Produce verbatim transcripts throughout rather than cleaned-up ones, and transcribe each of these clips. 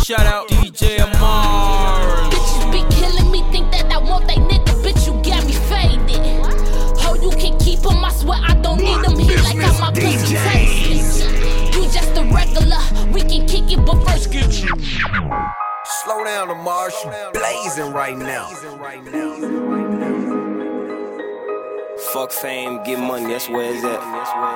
Shout out D J Amar. Bitches be killing me, think that I want they nigga. Bitch, you got me faded. Oh, you can keep him, I swear I don't need him. He like how my pussy tastes. You just a regular, we can kick it, but first get you. Slow down, Amar, she blazing right now. Fuck fame, get money, that's where it's at.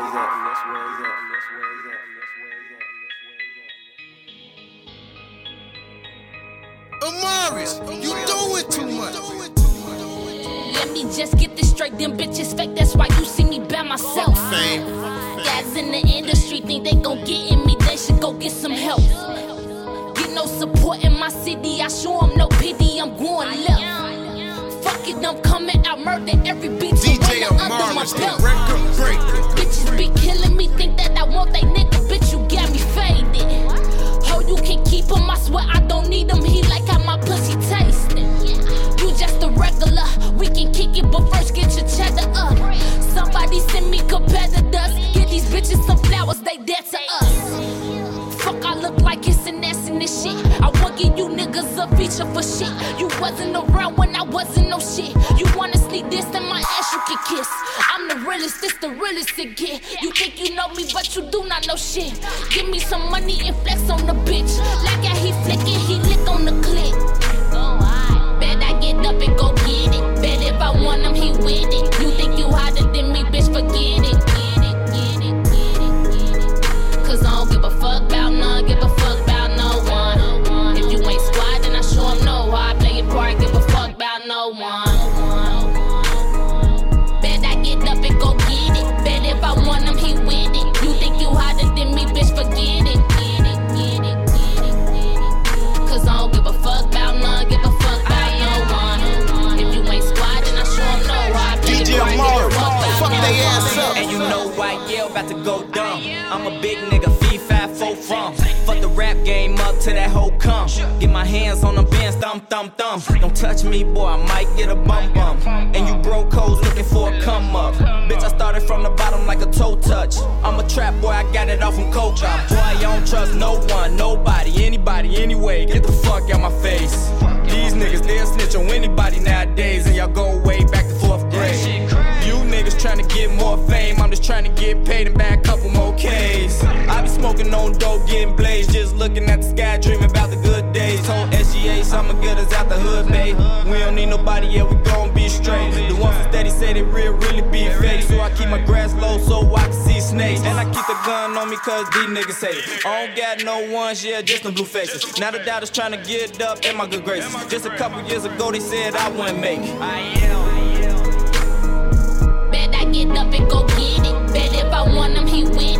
Amaris, you doing too much. Let me just get this straight, them bitches fake, that's why you see me by myself. Fame. Guys in the industry think they gon' get in me, they should go get some help. Get no support in my city, I show them no pity, I'm going left. Fuck it, I'm coming out, murder every beat. D J Amaris, the record breaker. Bitches be killing me, think that I want they nigga, bitch, you got me faded. Oh, you can keep him, I swear I don't need him, he like how my pussy tasting. You just a regular, we can kick it, but first get your cheddar up. Somebody send me competitors, give these bitches some flowers, they dead to us. Fuck, I look like it's an ass in this shit. I won't give you niggas a feature for shit. You wasn't around when I wasn't no shit. You wanna sneak this in my ass, you can kiss. I'm the realest, this the realest it get. You think you know me, but you do not know shit. Give me some money and flex on the bitch. Like how he flickin', he lick on the clip. Bet I get up and go get it. Bet if I want him, he with it. You think you hotter than me, bitch, forget it. Get it, get it, get it, get it. Cause I don't give a fuck about none, give a fuck about no one. If you ain't squad, then I sure know how I play it part, give a fuck about no one. Bet I get up and go get it. Bet if I want him, he with it. You think you hotter than me, bitch, forget it. Get it, get it, get it, get it. Cause I don't give a fuck about none, give a fuck about no one. If you ain't squad, then I sure know how I play it part, give a fuck about fuck no they ass one. up. And you know why Yale about to go dumb. I'm a big nigga, fee five four from. Fuck the rap game up to that whole cum. Get my hands on the bands, thumb thumb thumb. Don't touch me, boy, I might get a bum bum. And you broke hoes looking for a come up. Bitch, I started from the bottom like a toe touch. I'm a trap boy, I got it off from Coca. Boy, I don't trust no one, nobody, anybody, anyway. Get the fuck out my face. These niggas, they'll snitch on anybody nowadays. And y'all go way back to fourth grade. You niggas tryna get more fame, I'm just tryna get paid and buy a couple more K's. I be smoking on dope, getting blazed, just looking at the sky, dreaming about the good days. Told S G A, I'ma get us out the hood, babe. We don't need nobody, yeah, we gon' be straight. The ones from steady say they real, really be fake. So I keep my grass low so I can see snakes. And I keep the gun on me cause these niggas hate it. I don't got no ones, yeah, just them blue faces. Now the doubters tryna get up in my good graces. Just a couple years ago they said I wouldn't make it. I am. Bet I get up and go get it. Bet if I want him, he with